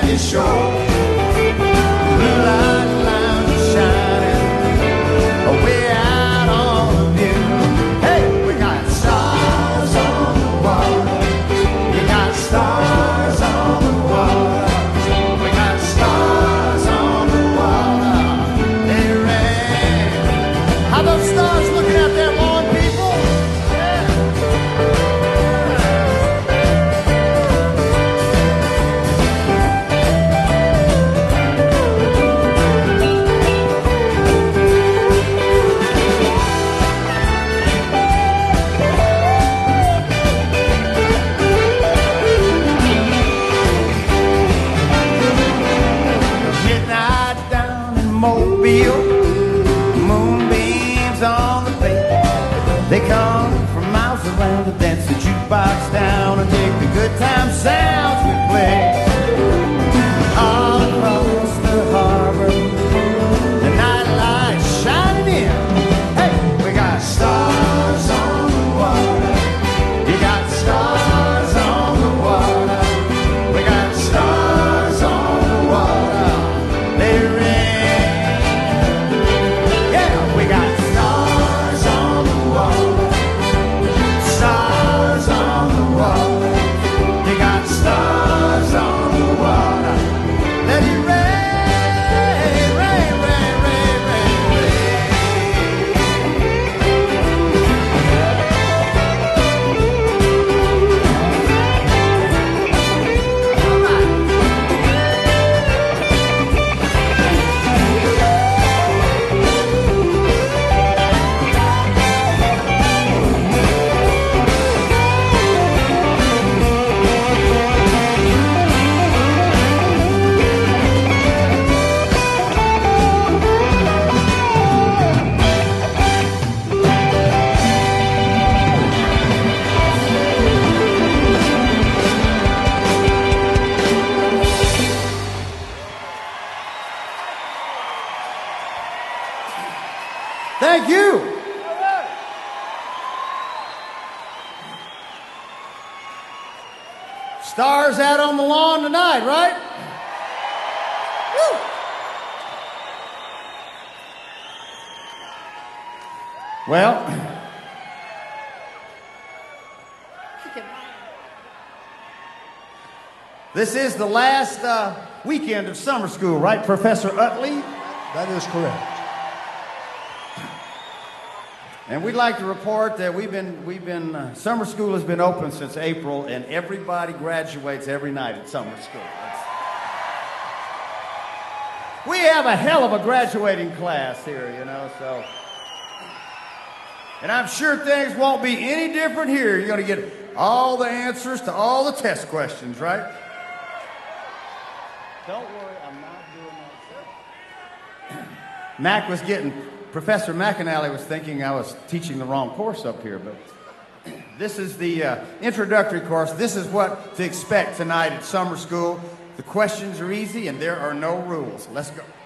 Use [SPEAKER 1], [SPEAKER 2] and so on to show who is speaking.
[SPEAKER 1] your shore. Blue light lounge is shining way out on the view. Hey, we got stars on the water. You got stars on the water. We got stars on the water. They rain. How those stars looking out there, lawn people? Yeah. Midnight down in Mobile, moonbeams on the bay. They come from miles around to dance the jukebox down and take the good time sounds we play. All across the harbor, the nightlight shining in. Hey, we got stars on the water. You got stars on the water. We got stars on the water. They rain. Yeah, we got stars on the water. Stars on the water. You got stars on the water. Let it rain, rain, rain, rain, rain, rain. All right. Thank you. Stars out on the lawn tonight, right? Woo. Well, this is the last weekend of summer school, right, Professor Utley?
[SPEAKER 2] That is correct.
[SPEAKER 1] And we'd like to report that summer school has been open since April, and everybody graduates every night at summer school. We have a hell of a graduating class here, you know, so. And I'm sure things won't be any different here. You're going to get all the answers to all the test questions, right? Don't worry, I'm not doing that. Professor McAnally was thinking I was teaching the wrong course up here, but this is the introductory course. This is what to expect tonight at summer school. The questions are easy and there are no rules. Let's go.